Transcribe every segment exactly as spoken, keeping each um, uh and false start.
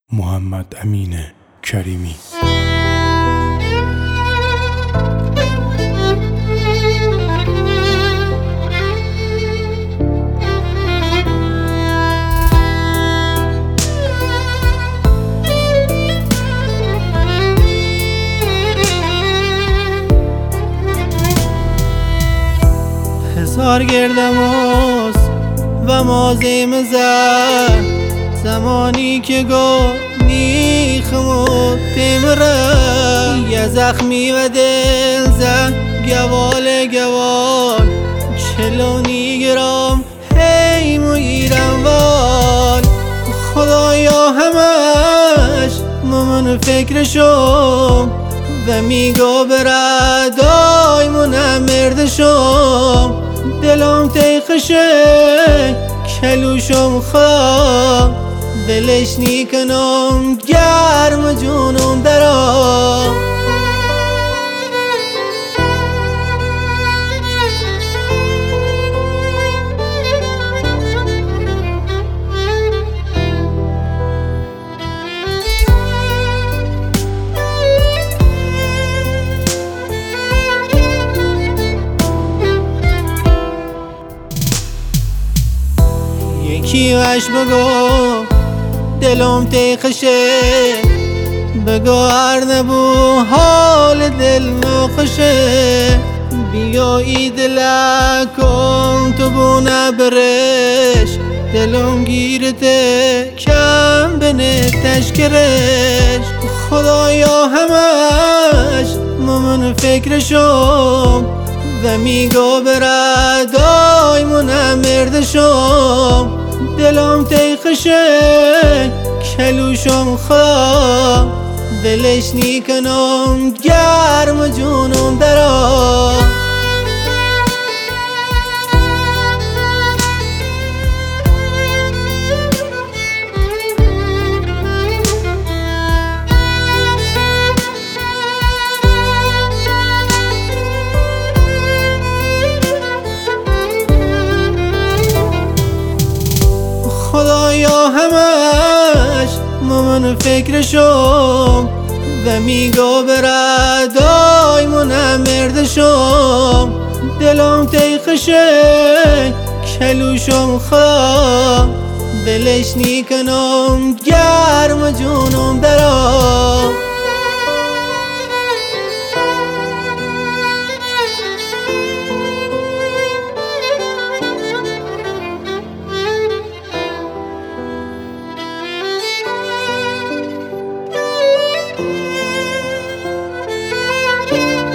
محمد امین کریمی. هزار گردماس و مازیم زر زمانی که گو نیخمود تمره یه زخمی و دل زن گوال گوال چلونی گرام هی مویرم وال خدایا همش ممن فکرشم و میگو بردای منم مردشم دلم تیخشه کلوشم خواه دلش نیکنم گرم جونم درام یکی وش بگو دلم تیخشه بگو هر نبو حال دل نخوشه بیا ای دلکم تو بو نبرش دلم گیرته کم بنه تشکرش خدایا همش ممن فکرشم و میگو بردای منم مردشم دلم تیخشه کلوشم خواه دلش نیکنم گرم جونم درام خدایا همش ممن فکرشم و میگو بردای منم مردشم دلم تیخشه کلوشم خواه دلش نیکنم گرم جونم درام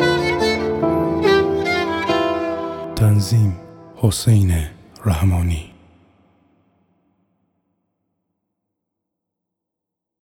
تنظیم حسین رحمانی.